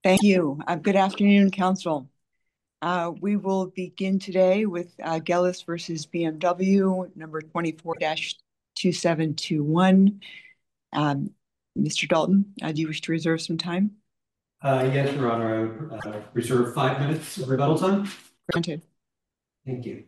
Thank you. Good afternoon, Council. We will begin today with Gelis versus BMW, number 24-2721. Mr. Dalton, do you wish to reserve some time? Yes, Your Honor. I would reserve 5 minutes of rebuttal time. Granted. Thank you.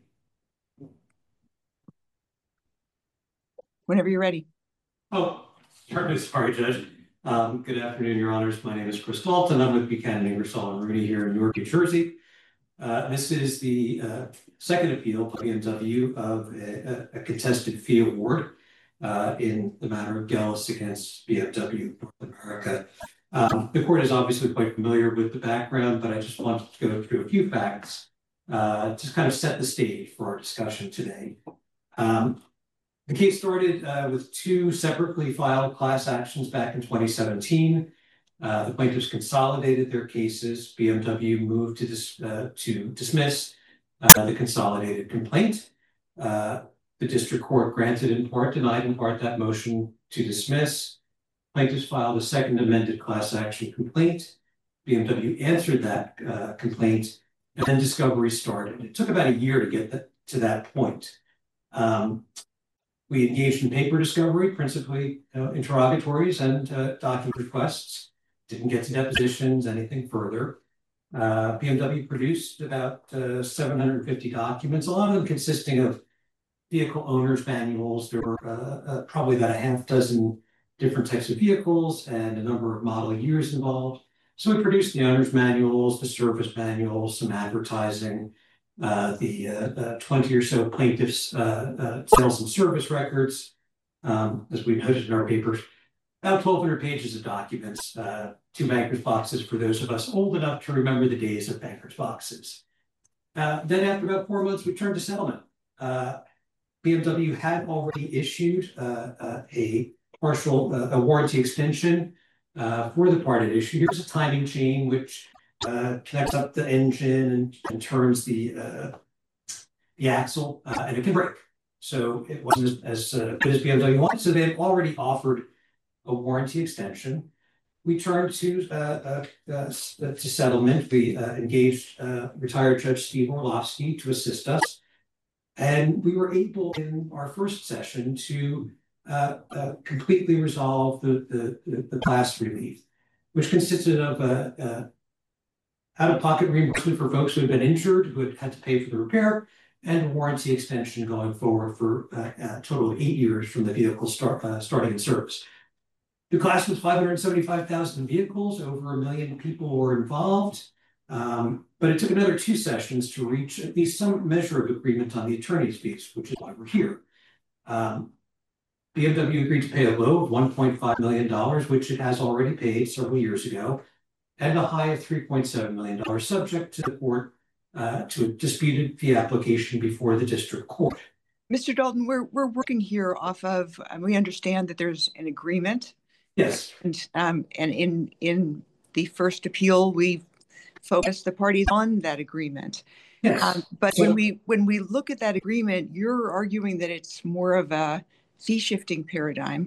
Whenever you're ready. Oh, sorry, Judge. Good afternoon, Your Honors. My name is Chris Dalton. I'm with Buchanan, Ingersoll & Rooney here in Newark, New Jersey. This is the second appeal by BMW of a contested fee award in the matter of Gelis against BMW North America. The court is obviously quite familiar with the background, but I just wanted to go through a few facts to kind of set the stage for our discussion today. The case started with two separately filed class actions back in 2017. The plaintiffs consolidated their cases. BMW moved to dismiss the consolidated complaint. The district court granted in part, denied in part that motion to dismiss. Plaintiffs filed a second amended class action complaint. BMW answered that complaint, and then discovery started. It took about a year to get to that point. We engaged in paper discovery, principally interrogatories and document requests. Didn't get to depositions, anything further. BMW produced about 750 documents, a lot of them consisting of vehicle owners' manuals. There were probably about a half dozen different types of vehicles and a number of model years involved. So we produced the owner's manuals, the service manuals, some advertising, the 20 or so plaintiffs' sales and service records, as we noted in our papers, about 1,200 pages of documents, two banker's boxes for those of us old enough to remember the days of banker's boxes. Then after about 4 months, we turned to settlement. BMW had already issued a partial warranty extension for the part it issued. Here's a timing chain which connects up the engine and turns the axle, and it can break. So it wasn't as good as BMW wanted. So they had already offered a warranty extension. We turned to settlement. We engaged retired Judge Steve Orlovsky to assist us. And we were able in our first session to completely resolve the class relief, which consisted of out-of-pocket reimbursement for folks who had been injured, who had to pay for the repair, and a warranty extension going forward for a total of 8 years from the vehicle starting in service. The class was 575,000 vehicles, over 1 million people were involved, but it took another 2 sessions to reach at least some measure of agreement on the attorney's fees, which is why we're here. BMW agreed to pay a low of $1.5 million, which it has already paid several years ago, and a high of $3.7 million, subject to the court to a disputed fee application before the district court. Mr. Dalton, we're working here off of, we understand that there's an agreement. Yes. And in the first appeal, we focused the parties on that agreement. Yes. But when we look at that agreement, you're arguing that it's more of a fee shifting paradigm.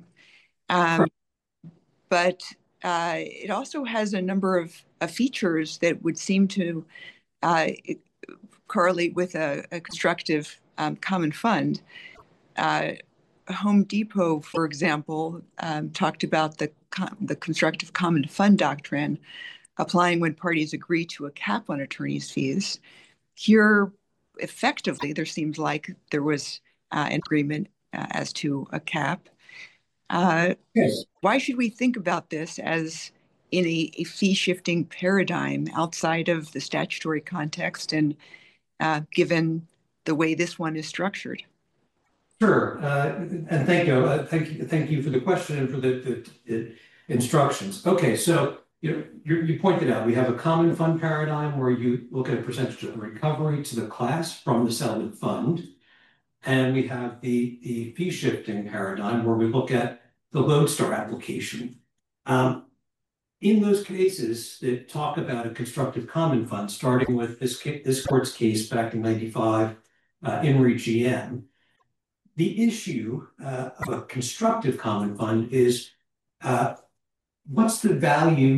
But it also has a number of features that would seem to correlate with a constructive common fund. Home Depot, for example, talked about the constructive common fund doctrine applying when parties agree to a cap on attorney's fees. Here, effectively, there seems like there was an agreement as to a cap. Yes. Why should we think about this as in a fee-shifting paradigm outside of the statutory context and given the way this one is structured? Sure, and thank you for the question and for the instructions. Okay, so you pointed out we have a common fund paradigm where you look at a percentage of recovery to the class from the settlement fund, and we have the fee shifting paradigm where we look at the Lodestar application. In those cases that talk about a constructive common fund, starting with this court's case back in '95, Inri GM, the issue of a constructive common fund is what's the value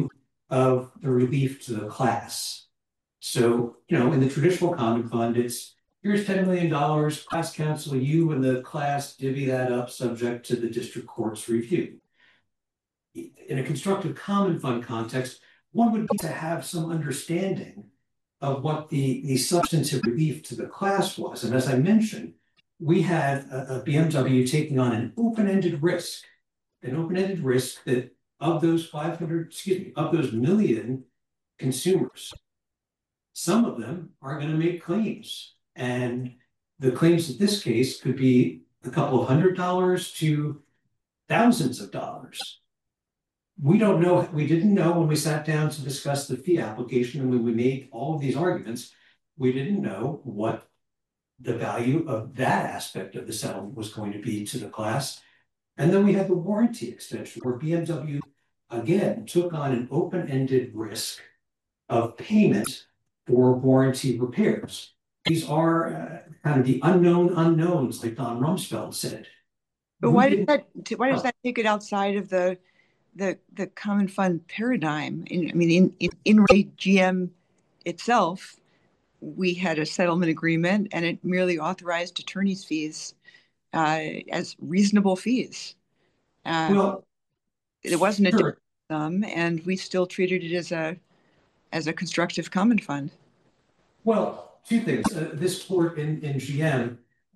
of the relief to the class. So, in the traditional common fund, it's here's $10 million, class counsel, you and the class divvy that up subject to the district court's review. In a constructive common fund context, one would need to have some understanding of what the substantive relief to the class was. And as I mentioned, we had a BMW taking on an open-ended risk that of those of those million consumers, some of them are going to make claims. And the claims in this case could be a couple of $100 to thousands of dollars. We don't know. We didn't know when we sat down to discuss the fee application and when we made all of these arguments, we didn't know what the value of that aspect of the settlement was going to be to the class. And then we had the warranty extension where BMW, again, took on an open-ended risk of payment for warranty repairs. These are kind of the unknown unknowns, like Don Rumsfeld said. But why does that take it outside of the common fund paradigm? In GM itself, we had a settlement agreement, and it merely authorized attorney's fees as reasonable fees. Well, it wasn't sure. a sum, and we still treated it as a constructive common fund. Well, two things. This court in GM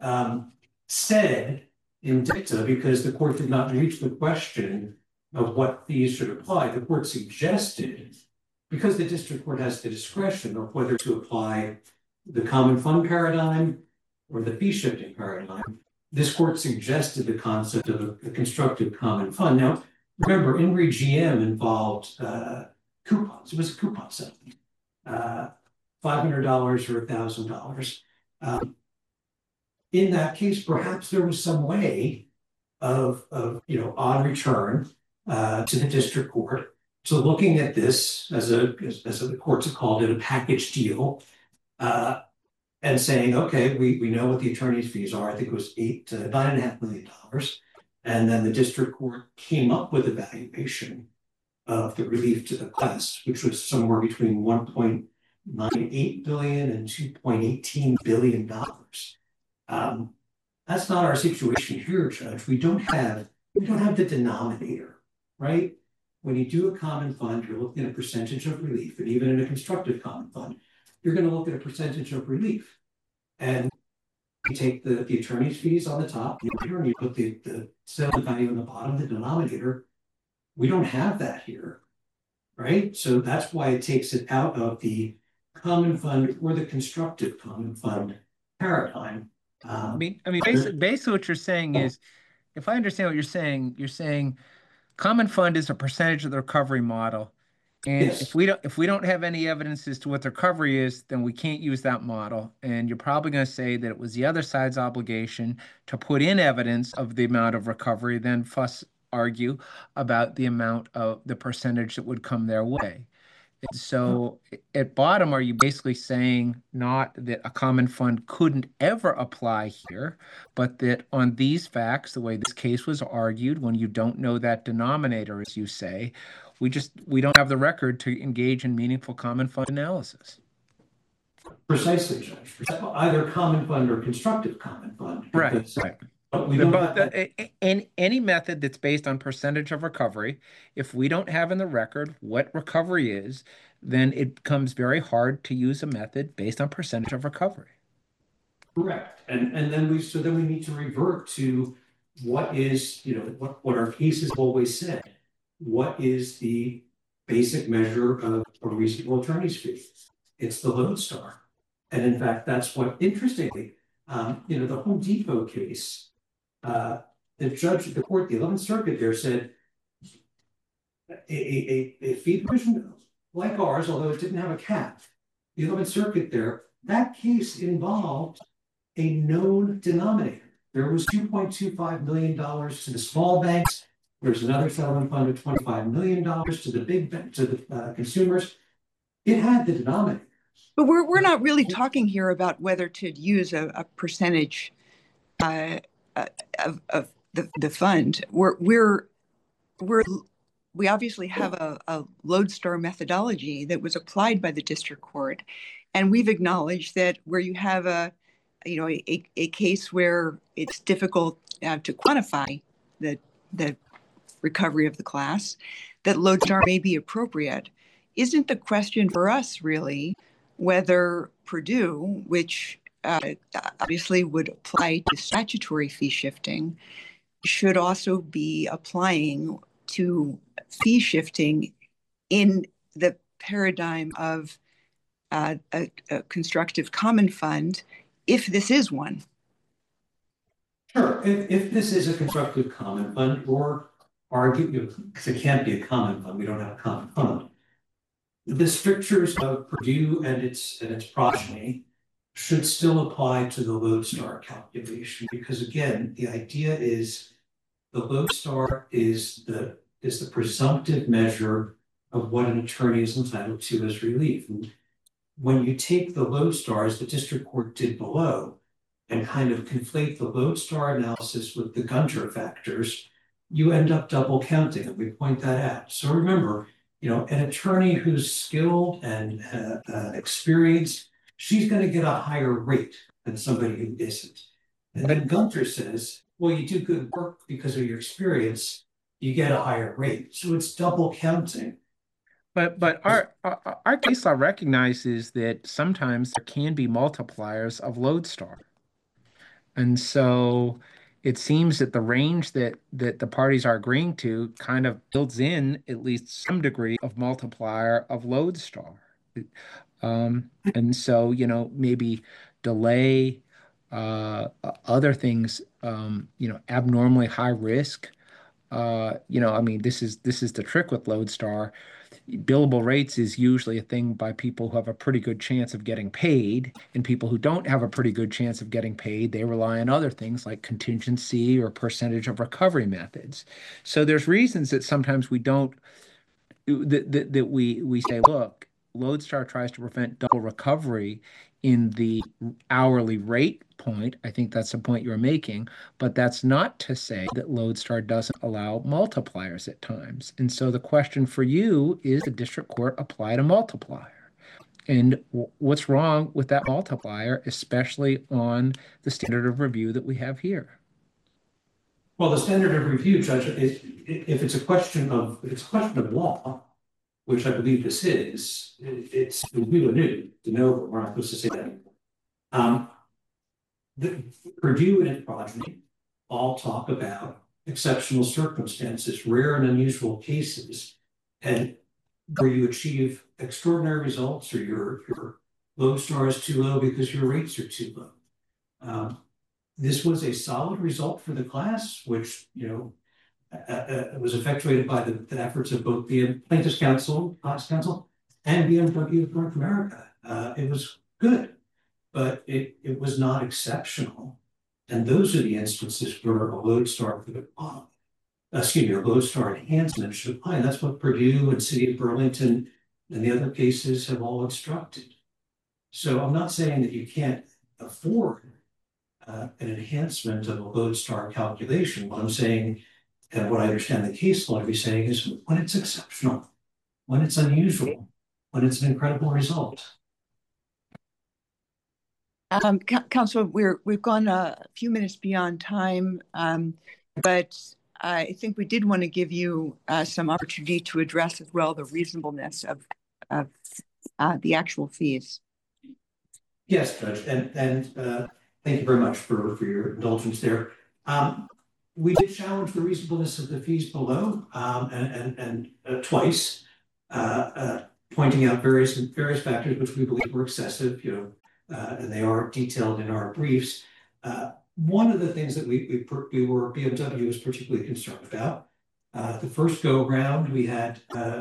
said in dicta, because the court did not reach the question of what fees should apply, the court suggested, because the district court has the discretion of whether to apply the common fund paradigm or the fee shifting paradigm, this court suggested the concept of a constructive common fund. Now, remember, INRI GM involved coupons. It was a coupon settlement, $500 or $1,000. In that case, perhaps there was some way of on return to the district court, so looking at this as the courts have called it, a package deal, and saying, okay, we know what the attorney's fees are. I think it was $9.5 million. And then the district court came up with a valuation of the relief to the class, which was somewhere between $1.98 billion and $2.18 billion. That's not our situation here, Judge. We don't have the denominator, right? When you do a common fund, you're looking at a percentage of relief, and even in a constructive common fund, you're going to look at a percentage of relief. And you take the attorney's fees on the top, and you put the settlement value on the bottom, the denominator. We don't have that here, right? So that's why it takes it out of the common fund or the constructive common fund paradigm. Basically what you're saying is, if I understand what you're saying common fund is a percentage of the recovery model. And yes. if we don't have any evidence as to what the recovery is, then we can't use that model. And you're probably going to say that it was the other side's obligation to put in evidence of the amount of recovery, then argue about the amount of the percentage that would come their way. And so at bottom, are you basically saying not that a common fund couldn't ever apply here, but that on these facts, the way this case was argued, when you don't know that denominator, as you say, we don't have the record to engage in meaningful common fund analysis? Precisely, Judge. Either common fund or constructive common fund. Right. But we don't any method that's based on percentage of recovery, if we don't have in the record what recovery is, then it becomes very hard to use a method based on percentage of recovery. Correct. And then we need to revert to what is, what our cases have always said. What is the basic measure of a reasonable attorney's fee? It's the lodestar. And in fact, that's what, interestingly, the Home Depot case, the judge at the court, the 11th Circuit there said a fee provision like ours, although it didn't have a cap, the 11th Circuit there, that case involved a known denominator. There was $2.25 million to the small banks. There's another settlement fund of $25 million to the consumers. It had the denominator. But we're not really talking here about whether to use a percentage of the fund. We're we obviously have a lodestar methodology that was applied by the district court, and we've acknowledged that where you have a case where it's difficult to quantify the recovery of the class, that lodestar may be appropriate. Isn't the question for us really whether Purdue, which obviously would apply to statutory fee shifting, should also be applying to fee shifting in the paradigm of a constructive common fund, if this is one? Sure. If this is a constructive common fund, or argue, because it can't be a common fund, we don't have a common fund, the strictures of Purdue and its progeny should still apply to the lodestar calculation, because again, the idea is the lodestar is the presumptive measure of what an attorney is entitled to as relief. And when you take the lodestar, as the district court did below, and kind of conflate the lodestar analysis with the Gunter factors, you end up double counting, and we point that out. So remember, an attorney who's skilled and experienced, she's going to get a higher rate than somebody who isn't. And then Gunter says, well, you do good work because of your experience, you get a higher rate. So it's double counting. But our case law recognizes that sometimes there can be multipliers of lodestar. And so it seems that the range that the parties are agreeing to kind of builds in at least some degree of multiplier of lodestar. And so, maybe delay, other things, abnormally high risk. This is the trick with lodestar. Billable rates is usually a thing by people who have a pretty good chance of getting paid, and people who don't have a pretty good chance of getting paid, they rely on other things like contingency or percentage of recovery methods. So there's reasons that sometimes we don't that we say, look, lodestar tries to prevent double recovery in the hourly rate point. I think that's the point you're making, but that's not to say that lodestar doesn't allow multipliers at times. And so the question for you is, the district court applied a multiplier, and what's wrong with that multiplier, especially on the standard of review that we have here? Well, the standard of review, Judge, is if it's a question of law, which I believe this is, it's review anew, de novo. We're not supposed to say that anymore. The Purdue and its progeny all talk about exceptional circumstances, rare and unusual cases, and where you achieve extraordinary results, or your lodestar is too low because your rates are too low. This was a solid result for the class, which was effectuated by the efforts of both the plaintiffs' counsel, class counsel, and BMW of North America. It was good, but it was not exceptional. And those are the instances where a lodestar a lodestar enhancement should apply. And that's what Purdue and City of Burlington and the other cases have all instructed. So I'm not saying that you can't afford an enhancement of a lodestar calculation. What I'm saying, and what I understand the case law to be saying, is when it's exceptional, when it's unusual, when it's an incredible result. Council, we've gone a few minutes beyond time, but I think we did want to give you some opportunity to address as well the reasonableness of the actual fees. Yes, Judge, and thank you very much for your indulgence there. We did challenge the reasonableness of the fees below, and twice, pointing out various factors which we believe were excessive, and they are detailed in our briefs. One of the things that BMW was particularly concerned about, the first go round, we had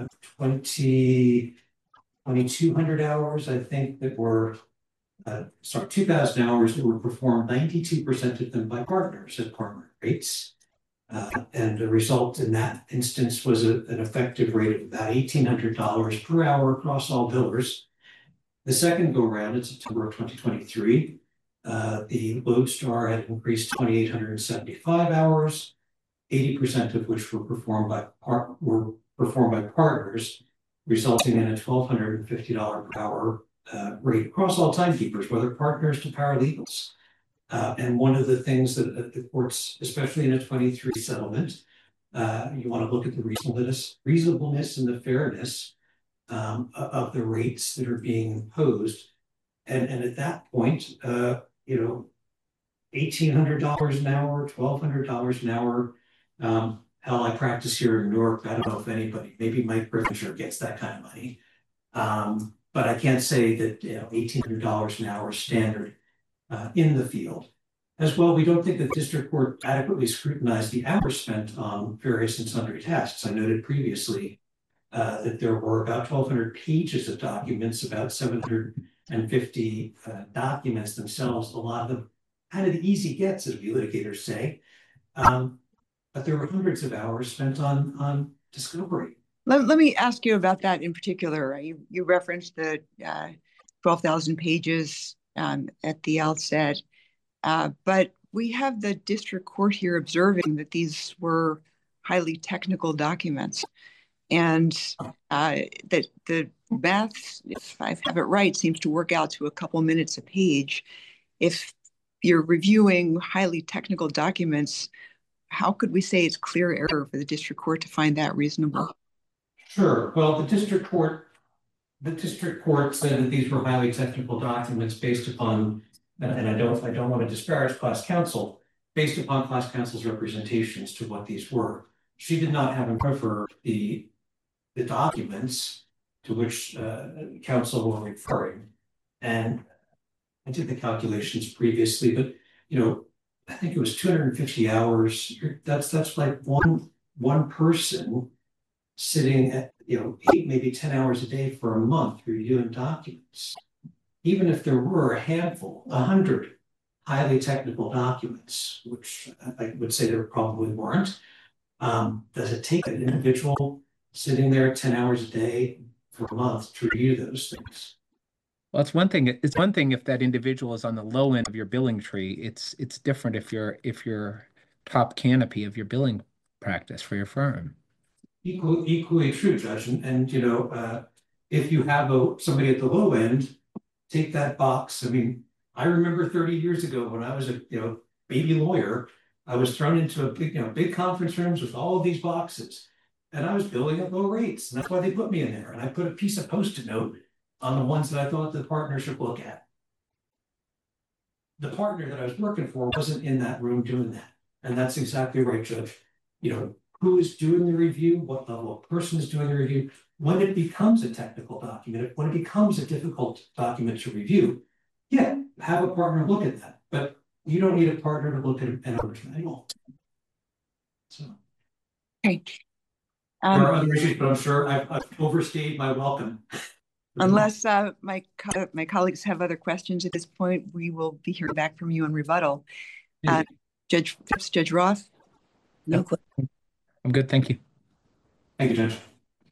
2,200 hours, I think, that were 2,000 hours that were performed, 92% of them by partners at partner rates. And the result in that instance was an effective rate of about $1,800 per hour across all billers. The second go round in September of 2023, the lodestar had increased 2,875 hours, 80% of which were performed by performed by partners, resulting in a $1,250 per hour rate across all timekeepers, whether partners to paralegals. And one of the things that the courts, especially in a 23 settlement, you want to look at the reasonableness and the fairness of the rates that are being imposed. And at that point, $1,800 an hour, $1,200 an hour. Hell, I practice here in New York. I don't know if anybody, maybe Mike Griffinger gets that kind of money. But I can't say that $1,800 an hour is standard in the field. As well, we don't think the district court adequately scrutinized the hours spent on various and sundry tasks. I noted previously that there were about 1,200 pages of documents, about 750 documents themselves, a lot of them kind of the easy gets, as we litigators say. But there were hundreds of hours spent on discovery. Let me ask you about that in particular. You referenced the 12,000 pages at the outset, but we have the district court here observing that these were highly technical documents, and that the math, if I have it right, seems to work out to a couple minutes a page. If you're reviewing highly technical documents, how could we say it's clear error for the district court to find that reasonable? Sure. Well, the district court said that these were highly technical documents based upon, and I don't want to disparage class counsel, based upon class counsel's representations to what these were. She did not have in front of her the documents to which counsel were referring. And I did the calculations previously, but I think it was 250 hours. That's like one person sitting at 8, maybe 10 hours a day for a month reviewing documents. Even if there were a handful, 100 highly technical documents, which I would say there probably weren't, does it take an individual sitting there 10 hours a day for a month to review those things? Well, it's one thing. It's one thing if that individual is on the low end of your billing tree. It's different if you're top canopy of your billing practice for your firm. Equally true, Judge. And if you have somebody at the low end, take that box. I mean, I remember 30 years ago when I was a baby lawyer, I was thrown into a big conference rooms with all of these boxes, and I was billing at low rates, and that's why they put me in there. And I put a piece of Post-it note on the ones that I thought the partner should look at. The partner that I was working for wasn't in that room doing that. And that's exactly right, Judge. Who is doing the review, what level of person is doing the review, when it becomes a technical document, when it becomes a difficult document to review, have a partner look at that. But you don't need a partner to look at an owner's manual. So. Okay. There are other issues, but I'm sure I've overstayed my welcome. Unless my colleagues have other questions at this point, we will be hearing back from you on rebuttal. Judge Phipps, Judge Roth? No question. I'm good, thank you. Thank you, Judge.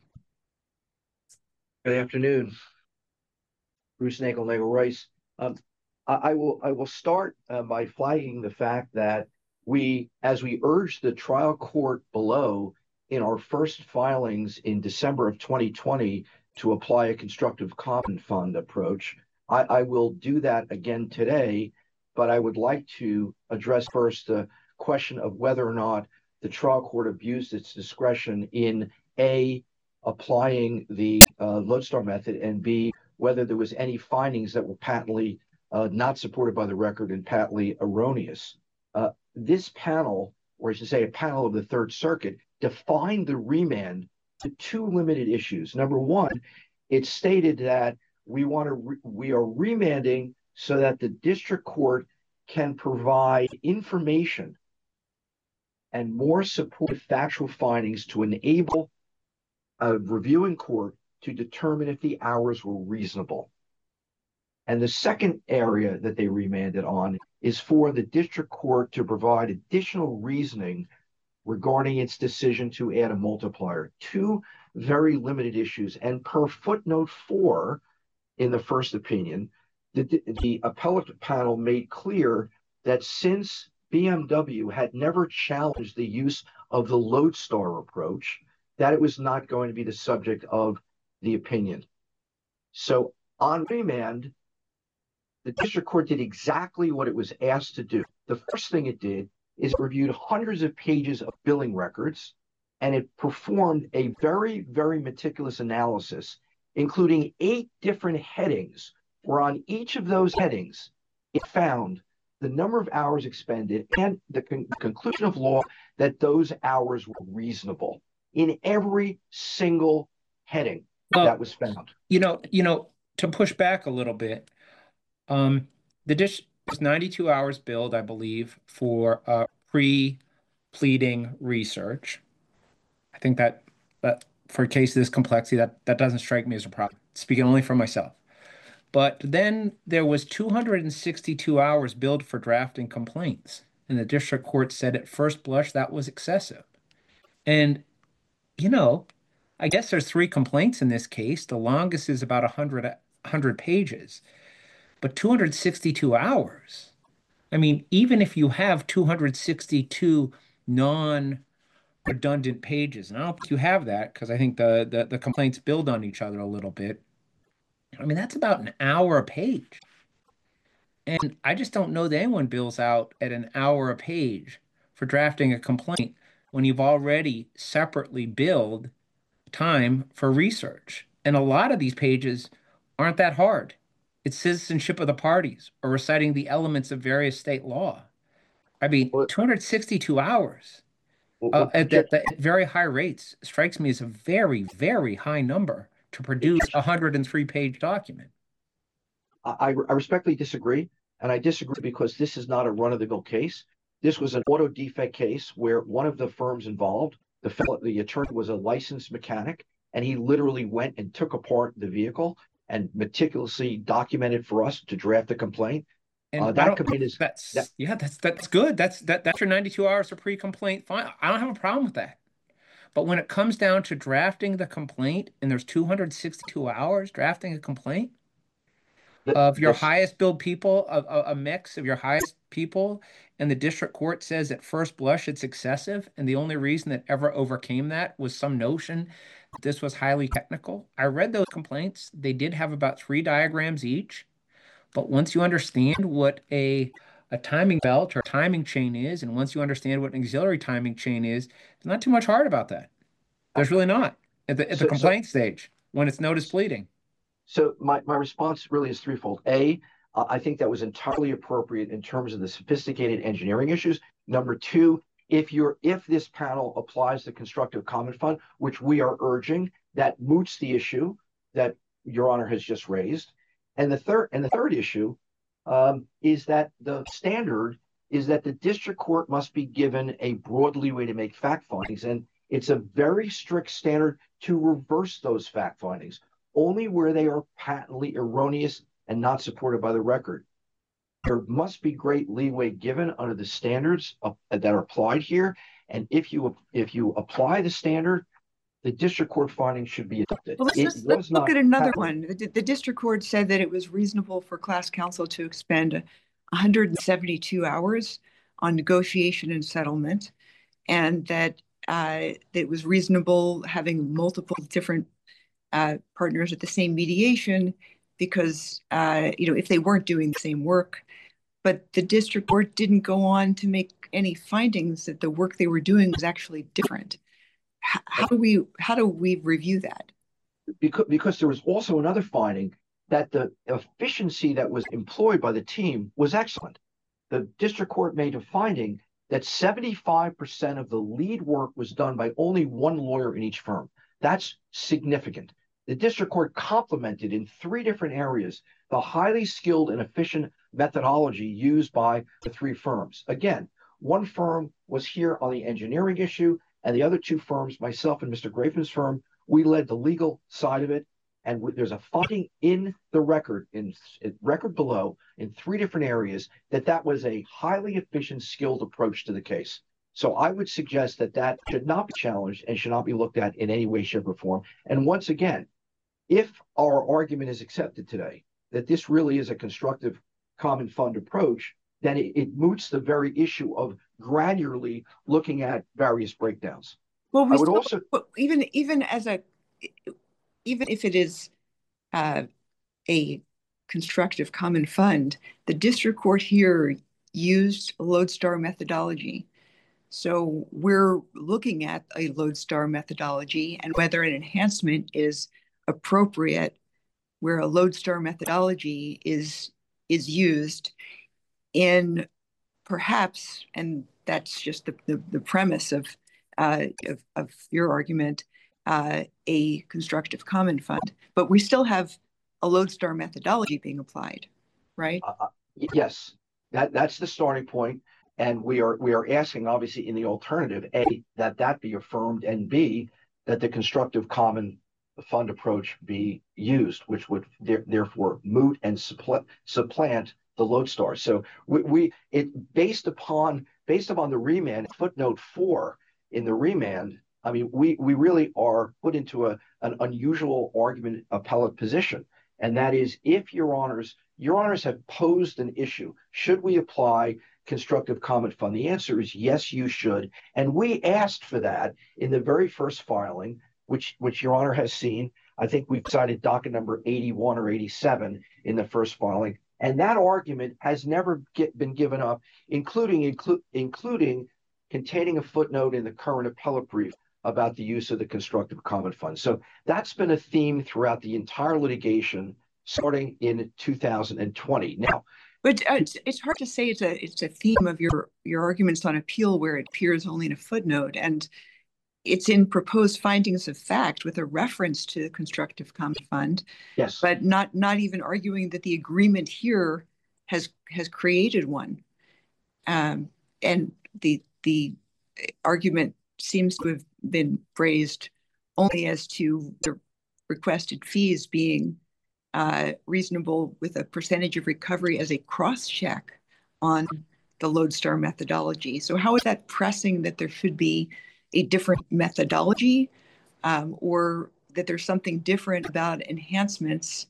Good afternoon. Bruce Nagel-Rice. I will start by flagging the fact that as we urged the trial court below in our first filings in December of 2020 to apply a constructive common fund approach, I will do that again today, but I would like to address first the question of whether or not the trial court abused its discretion in A, applying the Lodestar method, and B, whether there was any findings that were patently not supported by the record and patently erroneous. This panel, or I should say a panel of the Third Circuit, defined the remand to two limited issues. Number one, it stated that we are remanding so that the district court can provide information and more supportive factual findings to enable a reviewing court to determine if the hours were reasonable. And the second area that they remanded on is for the district court to provide additional reasoning regarding its decision to add a multiplier. Two very limited issues. And per footnote 4 in the first opinion, the appellate panel made clear that since BMW had never challenged the use of the Lodestar approach, that it was not going to be the subject of the opinion. So on remand, the district court did exactly what it was asked to do. The first thing it did is it reviewed hundreds of pages of billing records, and it performed a very, very meticulous analysis, including 8 different headings, where on each of those headings, it found the number of hours expended and the conclusion of law that those hours were reasonable in every single heading that was found. To push back a little bit, the dish was 92 hours billed, I believe, for pre-pleading research. I think that for a case of this complexity, that doesn't strike me as a problem, speaking only for myself. But then there was 262 hours billed for drafting complaints, and the district court said at first blush that was excessive. And, I guess there's 3 complaints in this case. The longest is about 100 pages, but 262 hours. I mean, even if you have 262 non-redundant pages, and I don't think you have that because I think the complaints build on each other a little bit. I mean, that's about an hour a page. And I just don't know that anyone bills out at an hour a page for drafting a complaint when you've already separately billed time for research. And a lot of these pages aren't that hard. It's citizenship of the parties or reciting the elements of various state law. I mean, 262 hours at very high rates strikes me as a very, very high number to produce a 103-page document. I respectfully disagree, and I disagree because this is not a run-of-the-mill case. This was an auto defect case where one of the firms involved, the attorney was a licensed mechanic, and he literally went and took apart the vehicle and meticulously documented for us to draft a complaint. And that complaint is that's good. That's your 92 hours of pre-complaint. Fine, I don't have a problem with that. But when it comes down to drafting the complaint, and there's 262 hours drafting a complaint of your highest billed people, a mix of your highest people, and the district court says at first blush it's excessive, and the only reason that ever overcame that was some notion that this was highly technical. I read those complaints. They did have about 3 diagrams each. But once you understand what a timing belt or timing chain is, and once you understand what an auxiliary timing chain is, there's not too much hard about that. There's really not at the complaint stage when it's notice pleading. So my response really is threefold. A, I think that was entirely appropriate in terms of the sophisticated engineering issues. Number 2, if this panel applies the constructive common fund, which we are urging, that moots the issue that Your Honor has just raised. And the third issue is that the standard is that the district court must be given a broad leeway to make fact findings, and it's a very strict standard to reverse those fact findings only where they are patently erroneous and not supported by the record. There must be great leeway given under the standards that are applied here, and if you apply the standard, the district court finding should be adopted. Well, let's look at another one. The district court said that it was reasonable for class counsel to expend 172 hours on negotiation and settlement, and that it was reasonable having multiple different partners at the same mediation because, if they weren't doing the same work. But the district court didn't go on to make any findings that the work they were doing was actually different. How do we review that? Because there was also another finding that the efficiency that was employed by the team was excellent. The district court made a finding that 75% of the lead work was done by only one lawyer in each firm. That's significant. The district court complimented in 3 different areas the highly skilled and efficient methodology used by the 3 firms. Again, one firm was here on the engineering issue, and the other 2 firms, myself and Mr. Grafen's firm, we led the legal side of it. And there's a finding in the record, in record below, in 3 different areas, that was a highly efficient, skilled approach to the case. So I would suggest that should not be challenged and should not be looked at in any way, shape, or form. And once again, if our argument is accepted today, that this really is a constructive common fund approach, then it moots the very issue of granularly looking at various breakdowns. Well, I we would still, also, even as a, even if it is uh, a constructive common fund, the district court here used Lodestar methodology. So we're looking at a Lodestar methodology and whether an enhancement is appropriate where a Lodestar methodology is used in perhaps, and that's just the premise of your argument, a constructive common fund. But we still have a Lodestar methodology being applied, right? yes, that's the starting point, and we are asking, obviously, in the alternative, A, that be affirmed, and B, that the constructive common fund approach be used, which would therefore moot and supplant the Lodestar. So it based upon the remand, footnote 4 in the remand. I mean, we really are put into an unusual argument appellate position, and that is, if your honors have posed an issue. Should we apply constructive common fund? The answer is yes, you should. And we asked for that in the very first filing, which your honor has seen. I think we've cited docket number 81 or 87 in the first filing. And that argument has never been given up, including containing a footnote in the current appellate brief about the use of the constructive common fund. So that's been a theme throughout the entire litigation starting in 2020. Now, but it's hard to say it's a theme of your arguments on appeal where it appears only in a footnote, and it's in proposed findings of fact with a reference to the constructive common fund, yes, but not even arguing that the agreement here has created one, and the argument seems to have been phrased only as to the requested fees being reasonable with a percentage of recovery as a cross-check on the Lodestar methodology. So how is that pressing that there should be a different methodology, or that there's something different about enhancements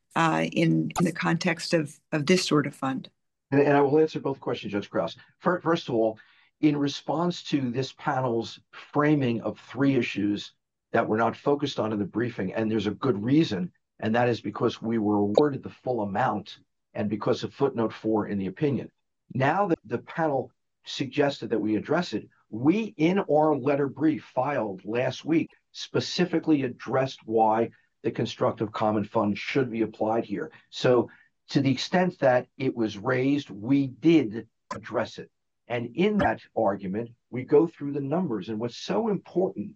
in the context of this sort of fund? and I will answer both questions, Judge Krause. First of all, in response to this panel's framing of three issues that were not focused on in the briefing, and there's a good reason, and that is because we were awarded the full amount and because of footnote 4 in the opinion. Now that the panel suggested that we address it, we, in our letter brief filed last week, specifically addressed why the constructive common fund should be applied here. So to the extent that it was raised, we did address it. And in that argument, we go through the numbers. And what's so important,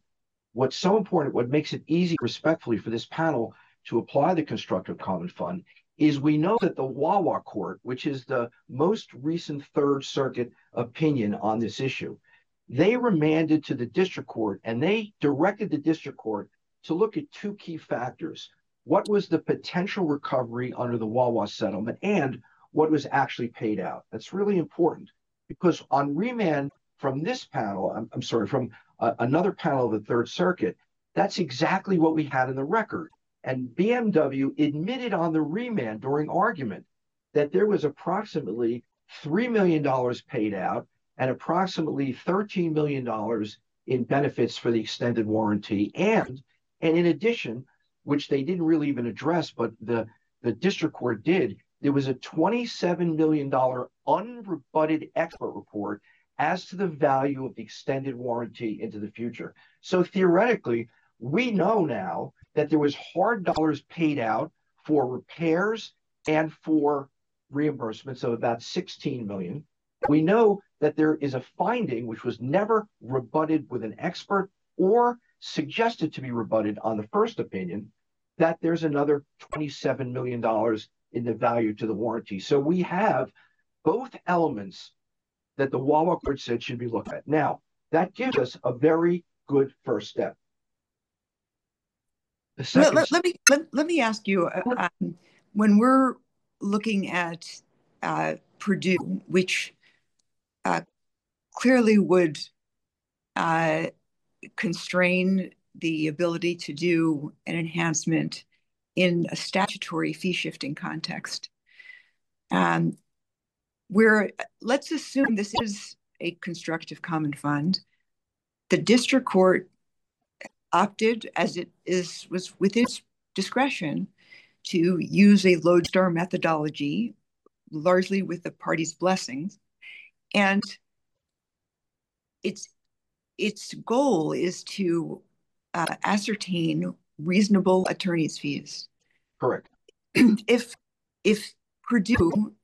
what makes it easy respectfully for this panel to apply the constructive common fund, is we know that the Wawa Court, which is the most recent Third Circuit opinion on this issue, they remanded to the district court and they directed the district court to look at two key factors. What was the potential recovery under the Wawa settlement and what was actually paid out? That's really important because on remand from this panel, from another panel of the Third Circuit, that's exactly what we had in the record. And BMW admitted on the remand during argument that there was approximately $3 million paid out and approximately $13 million in benefits for the extended warranty. And in addition, which they didn't really even address, but the district court did, there was a $27 million unrebutted expert report as to the value of the extended warranty into the future. So theoretically, we know now that there was hard dollars paid out for repairs and for reimbursements of about $16 million. We know that there is a finding which was never rebutted with an expert or suggested to be rebutted on the first opinion, that there's another $27 million in the value to the warranty. So we have both elements that the Wawa Court said should be looked at. Now, that gives us a very good first step. The second, let me ask you, when we're looking at Purdue, which clearly would constrain the ability to do an enhancement in a statutory fee shifting context, let's assume this is a constructive common fund. The district court opted, as was within its discretion, to use a lodestar methodology, largely with the party's blessings. And its goal is to ascertain reasonable attorney's fees. Correct. If Purdue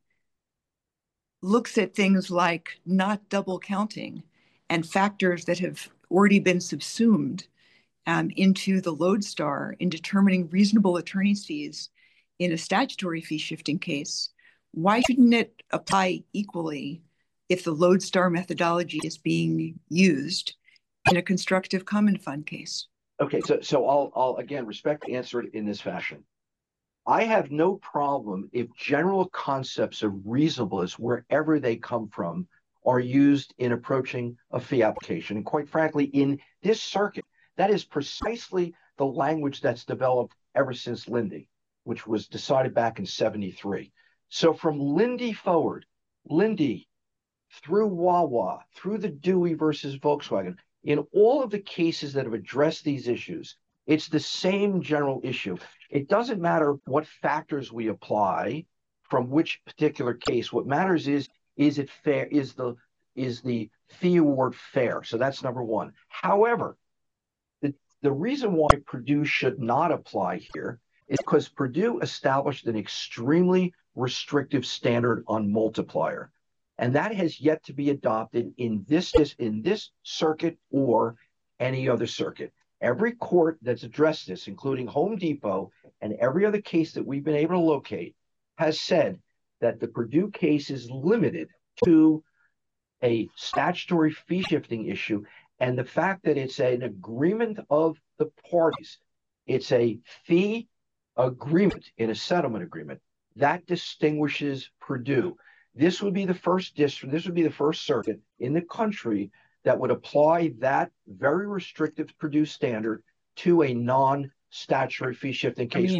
looks at things like not double counting and factors that have already been subsumed into the lodestar in determining reasonable attorney's fees in a statutory fee shifting case, why shouldn't it apply equally if the lodestar methodology is being used in a constructive common fund case? Okay, so I'll again respectfully answer it in this fashion. I have no problem if general concepts of reasonableness, wherever they come from, are used in approaching a fee application. And quite frankly, in this circuit, that is precisely the language that's developed ever since Lindy, which was decided back in 73. So from Lindy forward, Lindy through Wawa, through the Dewey versus Volkswagen, in all of the cases that have addressed these issues, it's the same general issue. It doesn't matter what factors we apply from which particular case. What matters is it fair? Is the fee award fair? So that's number one. However, the reason why Purdue should not apply here is because Purdue established an extremely restrictive standard on multiplier. And that has yet to be adopted in this circuit or any other circuit. Every court that's addressed this, including Home Depot and every other case that we've been able to locate, has said that the Purdue case is limited to a statutory fee shifting issue. And the fact that it's an agreement of the parties, it's a fee agreement in a settlement agreement, that distinguishes Purdue. This would be the first district, this would be the first circuit in the country that would apply that very restrictive Purdue standard to a non-statutory fee shifting case.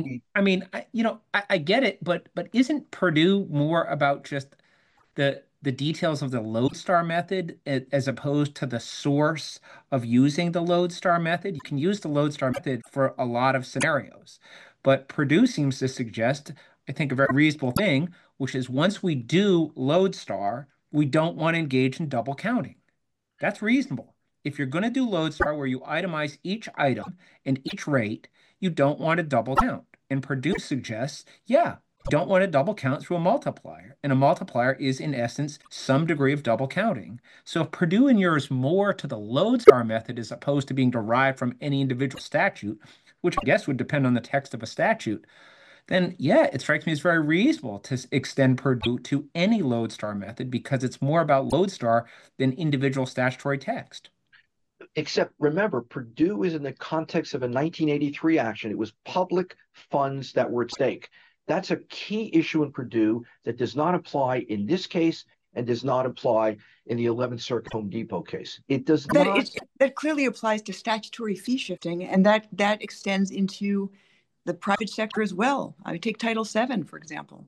I get it, but isn't Purdue more about just the details of the lodestar method as opposed to the source of using the lodestar method? You can use the lodestar method for a lot of scenarios, but Purdue seems to suggest, I think, a very reasonable thing, which is once we do lodestar, we don't want to engage in double counting. That's reasonable. If you're going to do lodestar where you itemize each item and each rate, you don't want to double count. And Purdue suggests, yeah, you don't want to double count through a multiplier. And a multiplier is, in essence, some degree of double counting. So if Purdue inures more to the lodestar method as opposed to being derived from any individual statute, which I guess would depend on the text of a statute, then yeah, it strikes me as very reasonable to extend Purdue to any lodestar method because it's more about lodestar than individual statutory text. Except remember, Purdue is in the context of a 1983 action. It was public funds that were at stake. That's a key issue in Purdue that does not apply in this case and does not apply in the 11th Circuit Home Depot case. It does not. That clearly applies to statutory fee shifting, and that extends into the private sector as well. I would take Title VII, for example.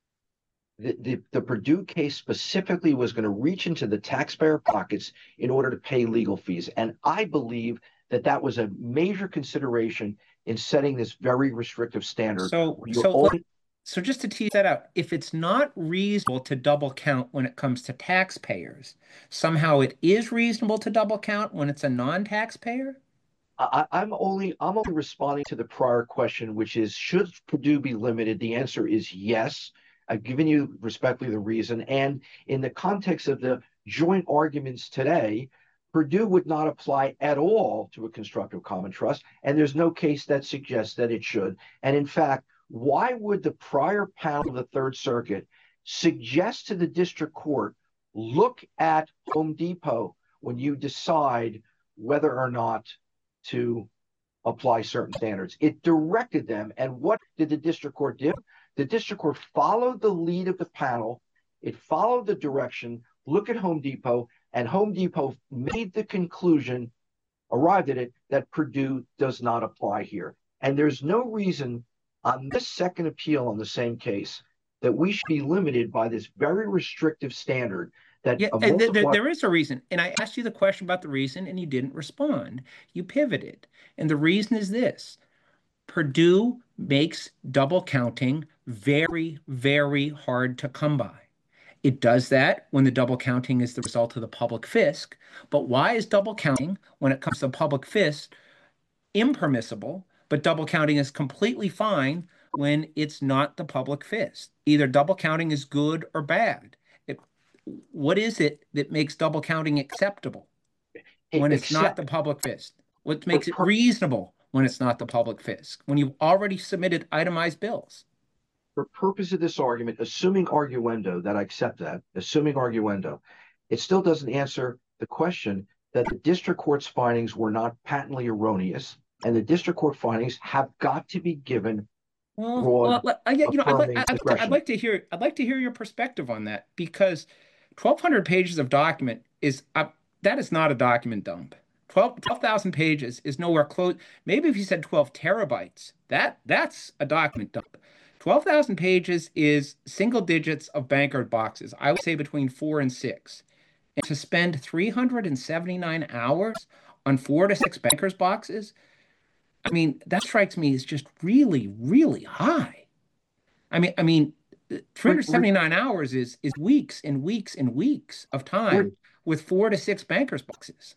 The Purdue case specifically was going to reach into the taxpayer pockets in order to pay legal fees. And I believe that was a major consideration in setting this very restrictive standard. So just to tease that out, if it's not reasonable to double count when it comes to taxpayers, somehow it is reasonable to double count when it's a non-taxpayer? I'm only responding to the prior question, which is, should Purdue be limited? The answer is yes. I've given you respectfully the reason. And in the context of the joint arguments today, Purdue would not apply at all to a constructive common trust. And there's no case that suggests that it should. And in fact, why would the prior panel of the Third Circuit suggest to the district court, look at Home Depot when you decide whether or not to apply certain standards? It directed them. And what did the district court do? The district court followed the lead of the panel. It followed the direction, look at Home Depot, and Home Depot made the conclusion, arrived at it, that Purdue does not apply here. And there's no reason on this second appeal on the same case that we should be limited by this very restrictive standard that Yeah, a and multiplier. there is a reason. And I asked you the question about the reason, and you didn't respond. You pivoted. And the reason is this: Purdue makes double counting very, very hard to come by. It does that when the double counting is the result of the public fisc. But why is double counting, when it comes to public fisc, impermissible, but double counting is completely fine when it's not the public fist? Either double counting is good or bad. It, what is it that makes double counting acceptable when it's not Except the public fist? What for makes it reasonable when it's not the public fist? When you've already submitted itemized bills? for purpose of this argument, assuming arguendo that I accept that, assuming arguendo, it still doesn't answer the question that the district court's findings were not patently erroneous, and the district court findings have got to be given broad affirming discretion. I'd like to hear your perspective on that, because 1,200 pages of document is that is not a document dump. 12,000 pages is nowhere close. Maybe if you said 12 terabytes, that's a document dump. 12,000 pages is single digits of bankers boxes. I would say between 4 and 6. And to spend 379 hours on 4 to 6 bankers boxes, I mean, that strikes me as just really, really high. I mean, We're, 379 hours is weeks and weeks and weeks of we're, time with 4 to 6 bankers boxes.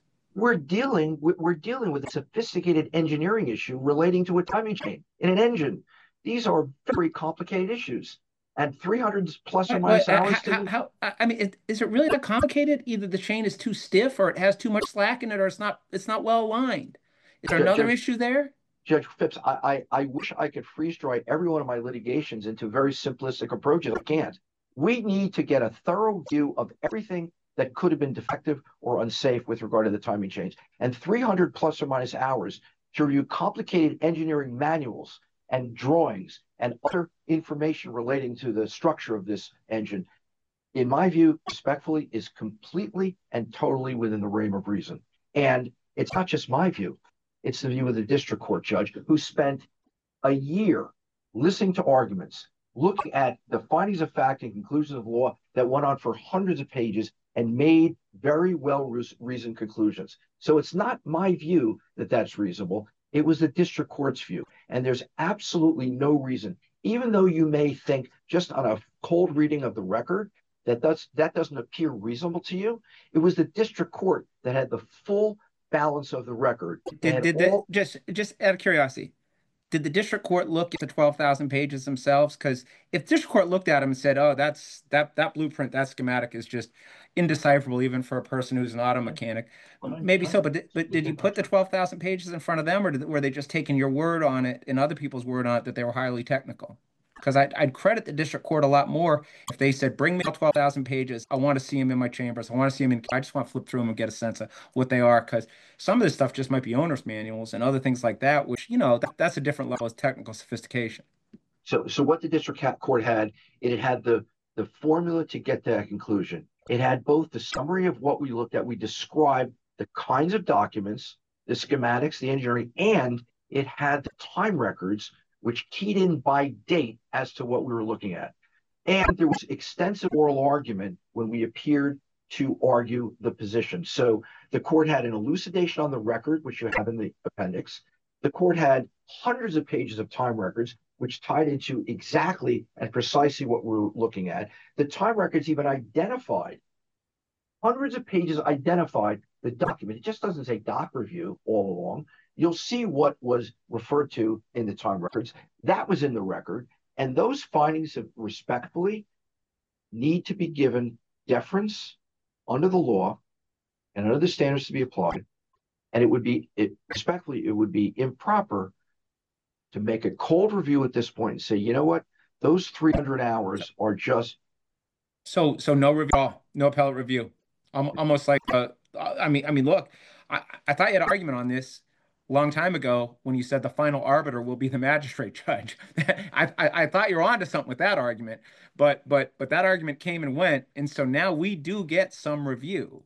we're dealing with a sophisticated engineering issue relating to a timing chain in an engine. These are very complicated issues, and 300 plus or minus hours to me. I mean, is it really that complicated? Either the chain is too stiff, or it has too much slack in it, or it's not well aligned. Is there another Judge, issue there? Judge Phipps, I wish I could freeze dry every one of my litigations into very simplistic approaches. I can't. We need to get a thorough view of everything that could have been defective or unsafe with regard to the timing chains. And 300 plus or minus hours to review complicated engineering manuals and drawings and other information relating to the structure of this engine, in my view, respectfully, is completely and totally within the realm of reason. And it's not just my view, it's the view of the district court judge who spent a year listening to arguments, looking at the findings of fact and conclusions of law that went on for hundreds of pages and made very well reasoned conclusions. So it's not my view that that's reasonable. It was the district court's view. And there's absolutely no reason, even though you may think just on a cold reading of the record that doesn't appear reasonable to you. It was the district court that had the full balance of the record. Just out of curiosity, did the district court look at the 12,000 pages themselves? Because if district court looked at them and said, "Oh, that blueprint, that schematic is just indecipherable, even for a person who's an auto mechanic," maybe so. But did you put the 12,000 pages in front of them, or were they just taking your word on it and other people's word on it that they were highly technical? Because I'd credit the district court a lot more if they said, "Bring me all 12,000 pages. I want to see them in my chambers. I want to see them in. I just want to flip through them and get a sense of what they are." Because some of this stuff just might be owner's manuals and other things like that, which that's a different level of technical sophistication. So what the district court had, it had the formula to get to that conclusion. It had both the summary of what we looked at. We described the kinds of documents, the schematics, the engineering, and it had the time records, which keyed in by date as to what we were looking at. And there was extensive oral argument when we appeared to argue the position. So the court had an elucidation on the record, which you have in the appendix. The court had hundreds of pages of time records, which tied into exactly and precisely what we're looking at. The time records even identified, hundreds of pages identified the document. It just doesn't say doc review all along. You'll see what was referred to in the time records. That was in the record. And those findings have respectfully need to be given deference under the law and under the standards to be applied. And it would be improper to make a cold review at this point and say, you know what, those 300 hours are just. So no review, no appellate review. Almost like, I mean, look, I thought you had an argument on this a long time ago when you said the final arbiter will be the magistrate judge. I thought you were onto something with that argument, but that argument came and went, and so now we do get some review.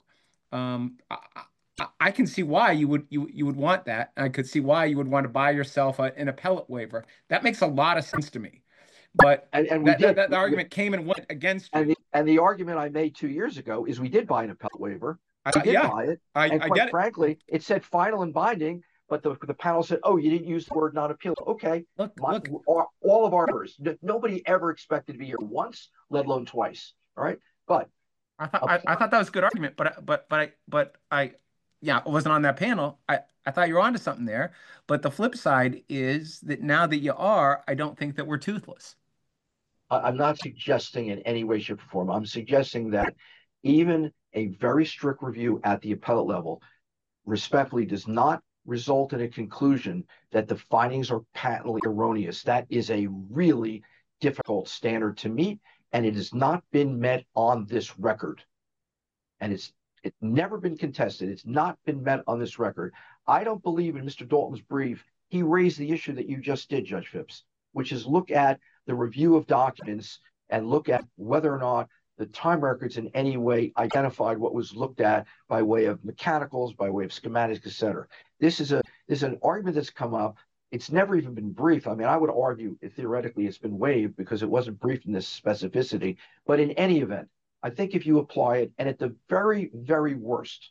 I can see why you would want that. I could see why you would want to buy yourself an appellate waiver. That makes a lot of sense to me. But And we did. that argument came and went against you. And the argument I made 2 years ago is we did buy an appellate waiver. We did Yeah, buy it. I And get quite it. frankly, it said final and binding, but the panel said, oh, you didn't use the word non-appeal. Okay. Look, All of our errors. Nobody ever expected to be here once, let alone twice. All right. But I thought that was a good argument, but I yeah, I wasn't on that panel. I thought you were onto something there. But the flip side is that now that you are, I don't think that we're toothless. I'm not suggesting in any way, shape, or form. I'm suggesting that even a very strict review at the appellate level respectfully does not result in a conclusion that the findings are patently erroneous. That is a really difficult standard to meet, and it has not been met on this record. And it's never been contested. It's not been met on this record. I don't believe in Mr. Dalton's brief, he raised the issue that you just did, Judge Phipps, which is look at the review of documents and look at whether or not the time records in any way identified what was looked at by way of mechanicals, by way of schematics, et cetera. This is an argument that's come up. It's never even been briefed. I mean, I would argue theoretically it's been waived because it wasn't briefed in this specificity. But in any event, I think if you apply it, and at the very, very worst,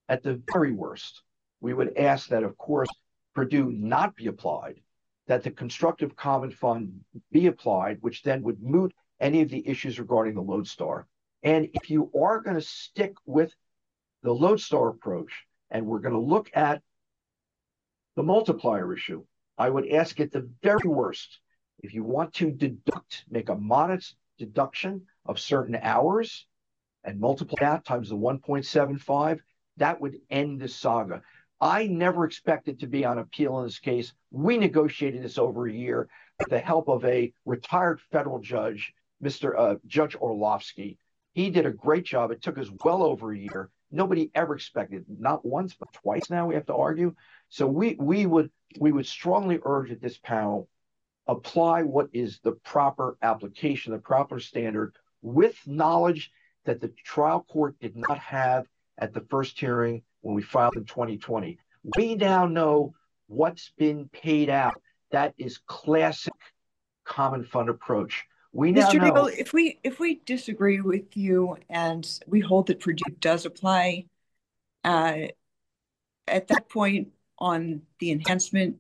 we would ask that, of course, Purdue not be applied, that the constructive common fund be applied, which then would moot any of the issues regarding the lodestar. And if you are going to stick with the lodestar approach, and we're going to look at the multiplier issue, I would ask at the very worst, if you want to make a modest deduction of certain hours and multiply that times the 1.75, that would end the saga. I never expected to be on appeal in this case. We negotiated this over a year with the help of a retired federal judge, Judge Orlovsky. He did a great job. It took us well over a year. Nobody ever expected, not once, but twice now we have to argue. So we would strongly urge that this panel apply what is the proper application, the proper standard, with knowledge that the trial court did not have at the first hearing when we filed in 2020. We now know what's been paid out. That is classic common fund approach. We now Mr. know. Nagel, if we disagree with you and we hold that Purdue does apply, at that point on the enhancement,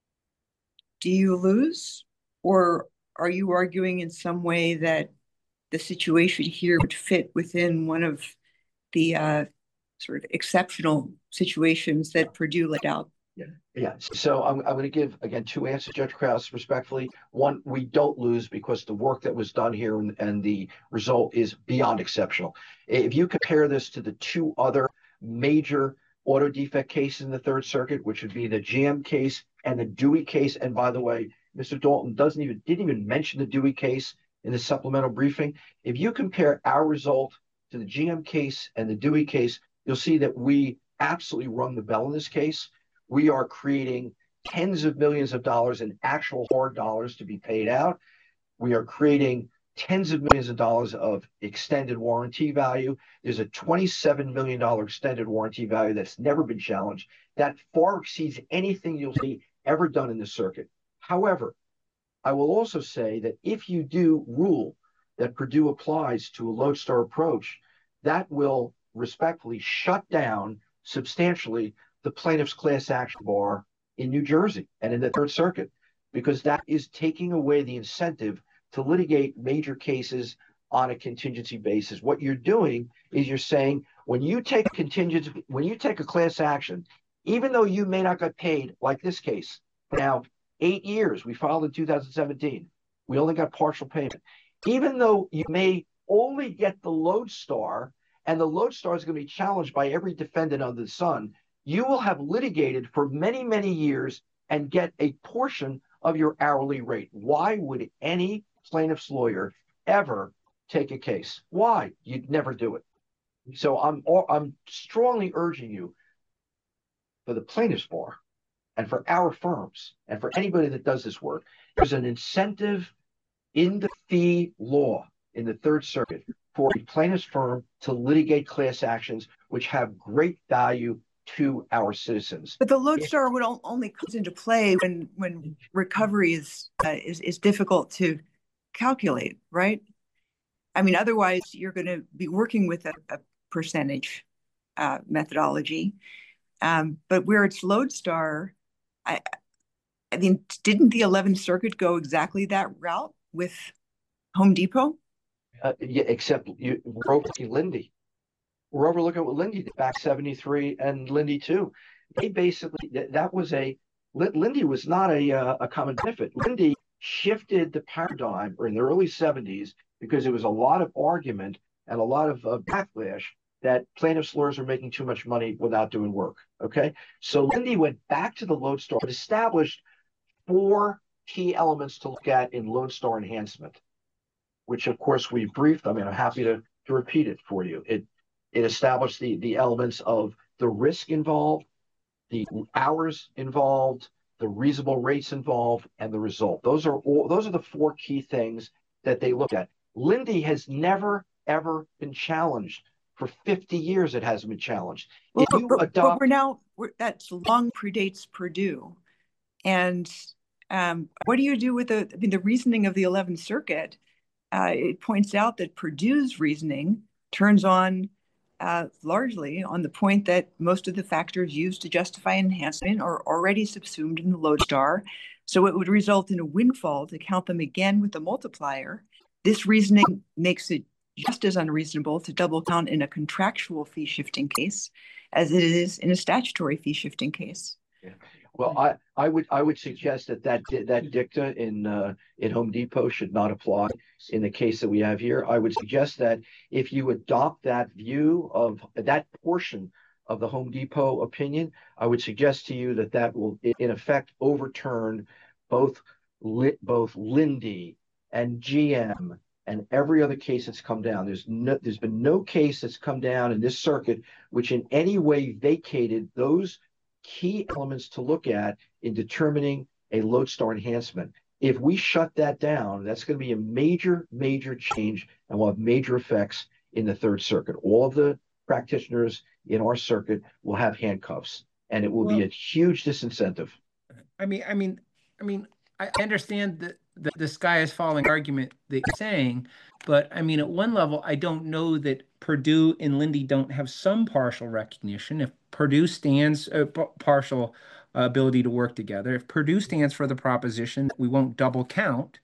do you lose? Or are you arguing in some way that the situation here would fit within one of the sort of exceptional situations that Purdue laid out? Yeah. So I'm going to give, again, two answers, Judge Krause, respectfully. One, we don't lose because the work that was done here and the result is beyond exceptional. If you compare this to the two other major auto defect cases in the Third Circuit, which would be the GM case and the Dewey case, and by the way, Mr. Dalton didn't even mention the Dewey case in the supplemental briefing. If you compare our result to the GM case and the Dewey case, you'll see that we absolutely rung the bell in this case. We are creating tens of millions of dollars in actual hard dollars to be paid out. We are creating tens of millions of dollars of extended warranty value. There's a $27 million extended warranty value that's never been challenged. That far exceeds anything you'll see ever done in the circuit. However, I will also say that if you do rule that Purdue applies to a lodestar approach, that will respectfully shut down substantially the plaintiff's class action bar in New Jersey and in the Third Circuit, because that is taking away the incentive to litigate major cases on a contingency basis. What you're doing is you're saying when you take a class action, even though you may not get paid, like this case, now 8 years, we filed in 2017, we only got partial payment. Even though you may only get the lodestar, and the lodestar is going to be challenged by every defendant under the sun, you will have litigated for many, many years and get a portion of your hourly rate. Why would any plaintiff's lawyer ever take a case? Why? You'd never do it. So I'm strongly urging you, for the plaintiff's bar and for our firms and for anybody that does this work, there's an incentive in the fee law in the Third Circuit for a plaintiff's firm to litigate class actions which have great value to our citizens. But the lodestar would only comes into play when recovery is difficult to calculate, right? I mean, otherwise you're going to be working with a percentage methodology. But where it's Lodestar, I mean, didn't the 11th Circuit go exactly that route with Home Depot? Yeah, except we're overlooking Lindy. We're overlooking what Lindy did back 73 and Lindy too. They basically, that was Lindy was not a common benefit. Lindy shifted the paradigm in the early 70s because there was a lot of argument and a lot of backlash that plaintiffs' lawyers are making too much money without doing work. Okay. So Lindy went back to the Lodestar, but established 4 key elements to look at in Lodestar enhancement, which of course we've briefed. I mean, I'm happy to repeat it for you. It established the elements of the risk involved, the hours involved, the reasonable rates involved, and the result. Those are the 4 key things that they look at. Lindy has never ever been challenged. For 50 years, it hasn't been challenged. Well, but that's long predates Purdue. And what do you do with the reasoning of the 11th Circuit? It points out that Purdue's reasoning turns on largely on the point that most of the factors used to justify enhancement are already subsumed in the Lodestar. So it would result in a windfall to count them again with the multiplier. This reasoning makes it just as unreasonable to double count in a contractual fee shifting case as it is in a statutory fee shifting case. Yeah. Well, I would suggest that dicta in Home Depot should not apply in the case that we have here. I would suggest that if you adopt that view of that portion of the Home Depot opinion, I would suggest to you that will in effect overturn both Lindy and GM and every other case that's come down. There's been no case that's come down in this circuit which in any way vacated those key elements to look at in determining a Lodestar enhancement. If we shut that down, that's going to be a major, major change and will have major effects in the Third Circuit. All of the practitioners in our circuit will have handcuffs, and it will be a huge disincentive. I mean, I understand the sky is falling argument that you're saying, but I mean, at one level, I don't know that Purdue and Lindy don't have some partial recognition. If Purdue stands partial ability to work together, if Purdue stands for the proposition that we won't double count,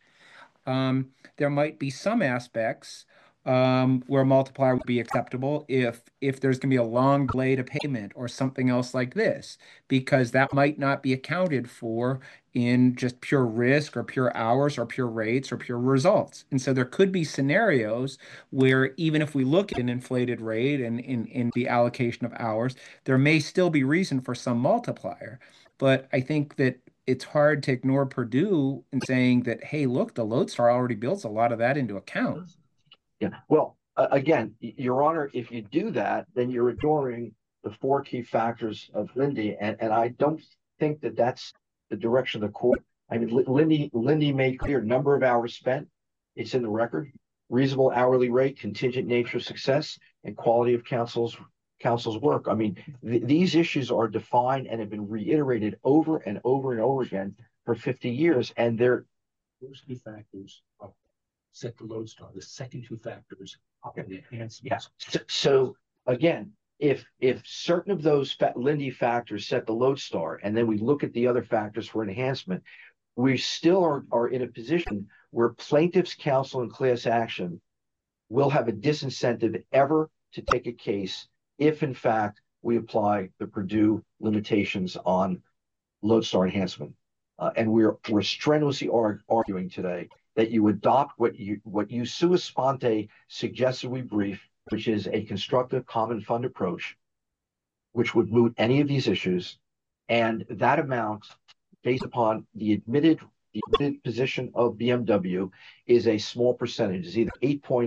there might be some aspects where a multiplier would be acceptable if there's going to be a long delay to payment or something else like this, because that might not be accounted for in just pure risk or pure hours or pure rates or pure results. And so there could be scenarios where even if we look at an inflated rate and in the allocation of hours, there may still be reason for some multiplier. But I think that it's hard to ignore Purdue in saying that, hey, look, the Lodestar already builds a lot of that into account. Yeah. Well, again, Your Honor, if you do that, then you're ignoring the 4 key factors of Lindy, and I don't think that that's the direction of the court. I mean, Lindy made clear number of hours spent. It's in the record. Reasonable hourly rate, contingent nature of success, and quality of counsel's work. I mean, these issues are defined and have been reiterated over and over and over again for 50 years, and they're those key factors set the Lodestar. The second 2 factors are the enhancements. Yeah. So again, if certain of those Lindy factors set the Lodestar, and then we look at the other factors for enhancement, we still are in a position where plaintiffs' counsel in class action will have a disincentive ever to take a case if, in fact, we apply the Purdue limitations on Lodestar enhancement. And we're strenuously arguing today that you adopt what you sua sponte suggested we brief, which is a constructive common fund approach, which would moot any of these issues, and that amount, based upon the admitted position of BMW, is a small percentage. It's either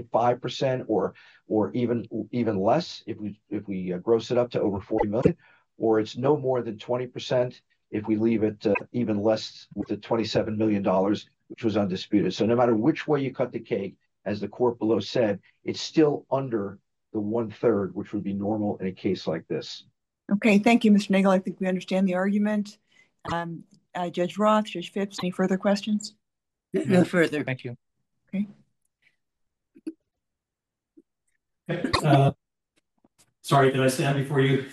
8.5% or even less if we gross it up to over 40 million, or it's no more than 20% if we leave it even less with the $27 million, which was undisputed. So no matter which way you cut the cake, as the court below said, it's still under the 1/3, which would be normal in a case like this. Okay, thank you, Mr. Nagel. I think we understand the argument. Judge Roth, Judge Phipps, any further questions? No further. Thank you. Okay. Sorry, did I stand before you?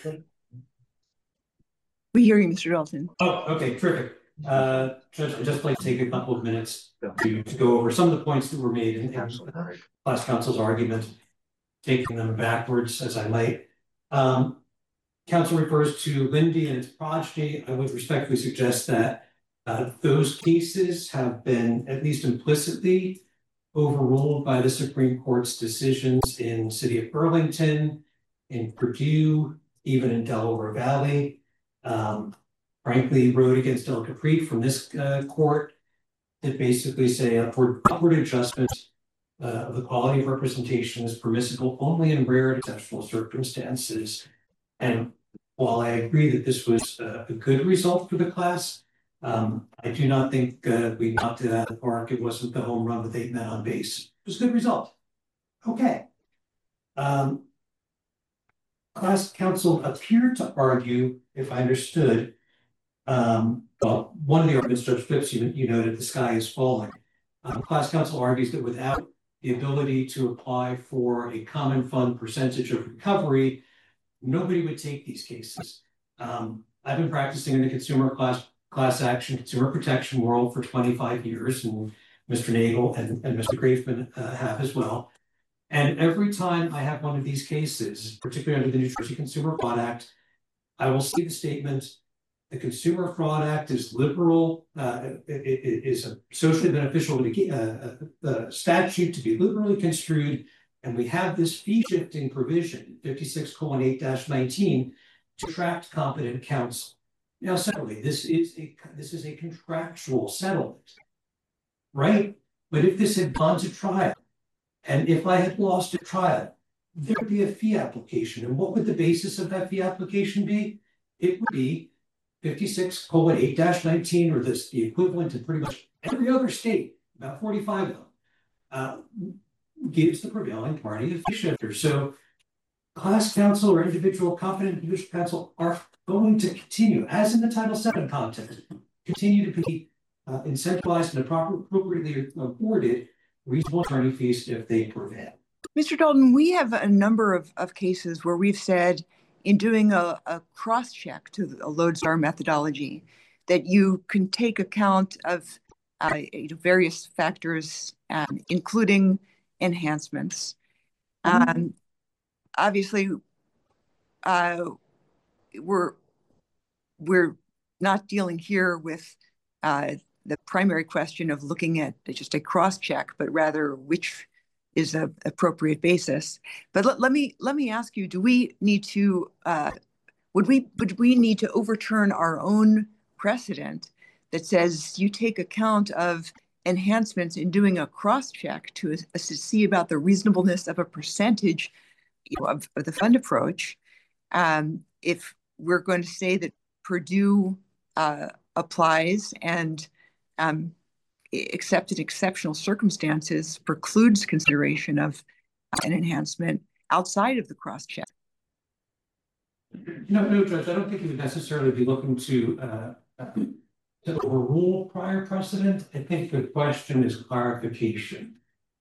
We hear you, Mr. Dalton. Oh, okay, terrific. Judge, I'd just like to take a couple of minutes to go over some of the points that were made in class counsel's argument, taking them backwards as I might. Counsel refers to Lindy and its progeny. I would respectfully suggest that those cases have been at least implicitly overruled by the Supreme Court's decisions in City of Burlington, in Purdue, even in Delaware Valley. Frankly, Road against Del Capri from this court that basically say upward adjustment of the quality of representation is permissible only in rare and exceptional circumstances. And while I agree that this was a good result for the class, I do not think we knocked it out of the park. It wasn't the home run with 8 men on base. It was a good result. Okay. Class counsel appeared to argue, if I understood, well, one of the arguments, Judge Phipps, you noted the sky is falling. Class counsel argues that without the ability to apply for a common fund percentage of recovery, nobody would take these cases. I've been practicing in the consumer class action, consumer protection world for 25 years, and Mr. Nagel and Mr. Grafman have as well. And every time I have one of these cases, particularly under the New Jersey Consumer Fraud Act, I will see the statement, the Consumer Fraud Act is liberal, it is a socially beneficial statute to be liberally construed, and we have this fee shifting provision, 56:8-19, to attract competent counsel. Now, secondly, this is a contractual settlement, right? But if this had gone to trial, and if I had lost a trial, there would be a fee application. And what would the basis of that fee application be? It would be 56:8-19, or the equivalent in pretty much every other state, about 45 of them, gives the prevailing party a fee shifter. So class counsel or competent individual counsel are going to continue, as in the Title VII context, continue to be incentivized and appropriately awarded reasonable attorney fees if they prevail. Mr. Dalton, we have a number of cases where we've said, in doing a cross-check to a Lodestar methodology, that you can take account of various factors, including enhancements. Obviously, we're not dealing here with the primary question of looking at just a cross-check, but rather which is the appropriate basis. But let me ask you: do we need to would we need to overturn our own precedent that says you take account of enhancements in doing a cross-check to see about the reasonableness of a percentage of the fund approach? If we're going to say that Purdue applies and except in exceptional circumstances precludes consideration of an enhancement outside of the cross-check. No, Judge, I don't think you would necessarily be looking to overrule prior precedent. I think the question is clarification.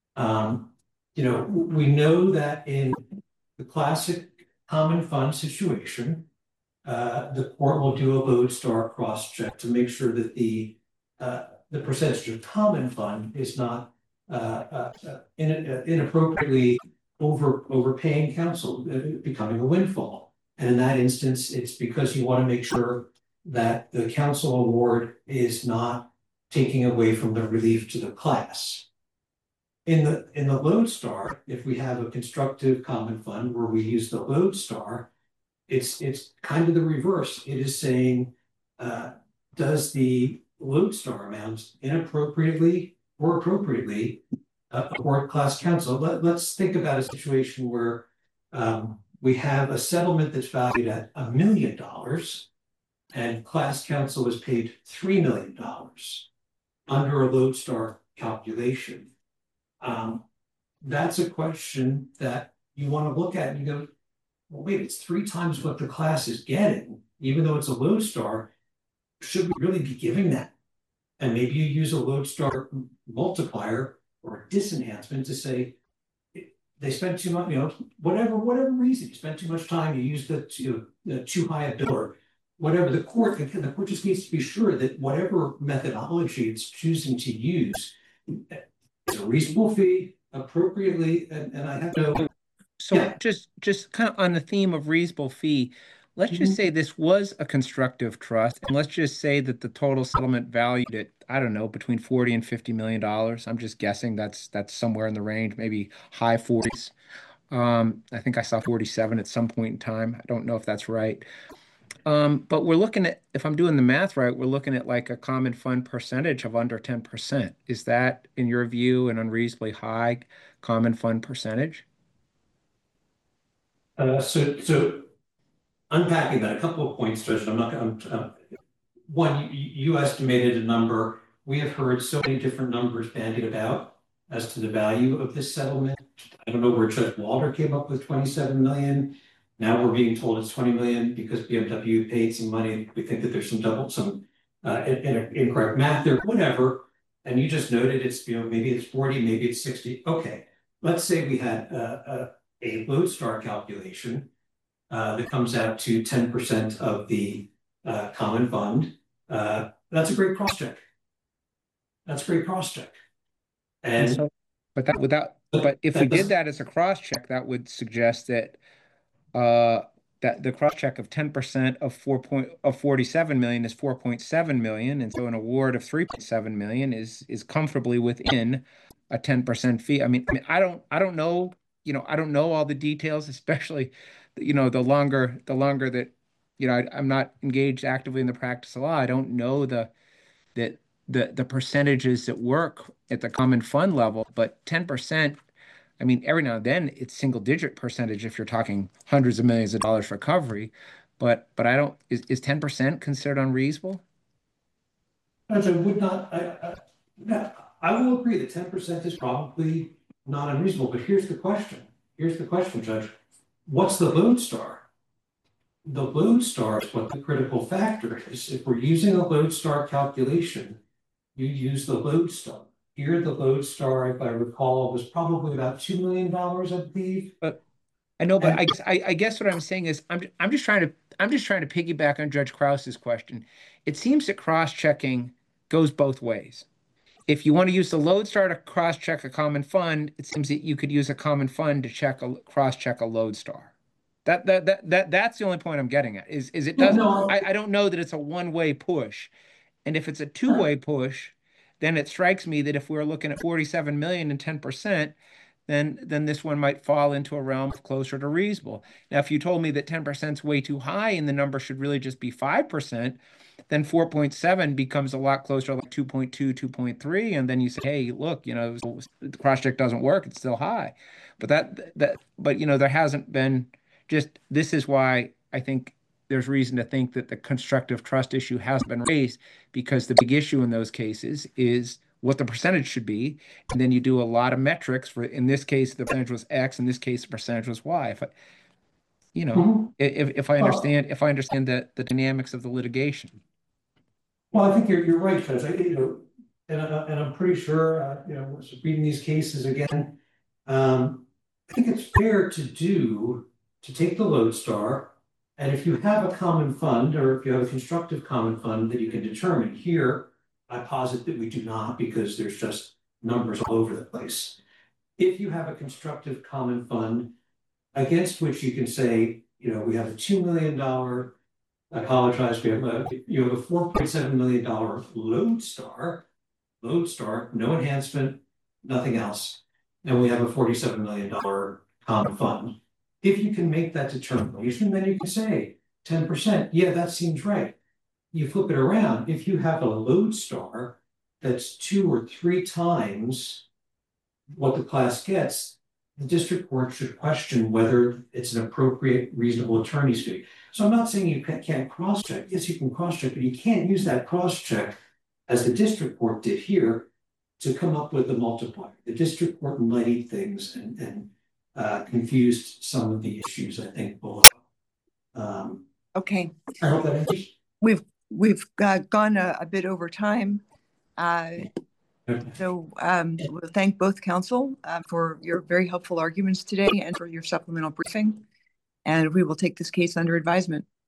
We know that in the classic common fund situation, the court will do a Lodestar cross-check to make sure that the percentage of common fund is not inappropriately overpaying counsel, becoming a windfall. And in that instance, it's because you want to make sure that the counsel award is not taking away from the relief to the class. In the Lodestar, if we have a constructive common fund where we use the Lodestar, it's kind of the reverse. It is saying, does the Lodestar amounts inappropriately or appropriately award class counsel? Let's think about a situation where we have a settlement that's valued at $1 million and class counsel is paid $3 million under a Lodestar calculation. That's a question that you want to look at and you go, well, wait, it's 3 times what the class is getting, even though it's a Lodestar. Should we really be giving that? And maybe you use a Lodestar multiplier or a disenhancement to say they spent too much, whatever reason, you spent too much time, you used too high a bill, or whatever. The court just needs to be sure that whatever methodology it's choosing to use is a reasonable fee, appropriately, and I have no. So Yeah. just kind of on the theme of reasonable fee, let's just say this was a constructive trust, and let's just say that the total settlement valued at, I don't know, between 40 and $50 million. I'm just guessing that's somewhere in the range, maybe high 40s. I think I saw 47 at some point in time. I don't know if that's right. But we're looking at, if I'm doing the math right, we're looking at like a common fund percentage of under 10%. Is that, in your view, an unreasonably high common fund percentage? So unpacking that, a couple of points, Judge. I'm not going to. One, you estimated a number. We have heard so many different numbers bandied about as to the value of this settlement. I don't know where Judge Walter came up with 27 million. Now we're being told it's 20 million because BMW paid some money. We think that there's some incorrect math there, whatever. And you just noted it's, maybe it's 40, maybe it's 60. Okay, let's say we had a lodestar calculation that comes out to 10% of the common fund. That's a great cross-check. That's a great cross-check. And so, but if we did that as a cross-check, that would suggest that that the cross-check of 10% of 47 million is 4.7 million, and so an award of 3.7 million is comfortably within a 10% fee. I mean, I don't know, I don't know all the details, especially, the longer that, I'm not engaged actively in the practice of law. I don't know the percentages that work at the common fund level, but 10%. I mean, every now and then it's single digit percentage if you're talking hundreds of millions of dollars recovery, but I don't, is 10% considered unreasonable? I would not, I will agree that 10% is probably not unreasonable, but here's the question. Here's the question, Judge. What's the lodestar? The lodestar is what the critical factor is. If we're using a lodestar calculation, you use the lodestar. Here, the lodestar, if I recall, was probably about $2 million, I believe. But I know, but I guess what I'm saying is I'm just trying to piggyback on Judge Krause's question. It seems that cross-checking goes both ways. If you want to use the lodestar to cross-check a common fund, it seems that you could use a common fund to cross-check a lodestar. That's the only point I'm getting at. Is it doesn't? I don't know that it's a one-way push, and if it's a two-way push, then it strikes me that if we're looking at 47 million and 10%, then this one might fall into a realm closer to reasonable. Now, if you told me that 10% is way too high and the number should really just be 5%, then 4.7 becomes a lot closer, like 2.2, 2.3, and then you say, hey, look, the cross-check doesn't work; it's still high. But there hasn't been. Just this is why I think there's reason to think that the constructive trust issue hasn't been raised, because the big issue in those cases is what the percentage should be, and then you do a lot of metrics for. In this case, the percentage was X. In this case, the percentage was Y. If I understand the dynamics of the litigation. Well, I think you're right, Judge. And I'm pretty sure, reading these cases again, I think it's fair to take the lodestar, and if you have a common fund, or if you have a constructive common fund that you can determine here, I posit that we do not, because there's just numbers all over the place. If you have a constructive common fund against which you can say, we have a $2 million, I apologize, we have a $4.7 million lodestar, no enhancement, nothing else, and we have a $47 million common fund. If you can make that determination, then you can say 10%. Yeah, that seems right. You flip it around. If you have a lodestar that's 2 or 3 times what the class gets, the district court should question whether it's an appropriate, reasonable attorney's fee. So I'm not saying you can't cross-check. Yes, you can cross-check, but you can't use that cross-check, as the district court did here, to come up with a multiplier. The district court muddied things and confused some of the issues, I think, below. Okay. I hope that answers. We've gone a bit over time. So we'll thank both counsel for your very helpful arguments today and for your supplemental briefing. And we will take this case under advisement.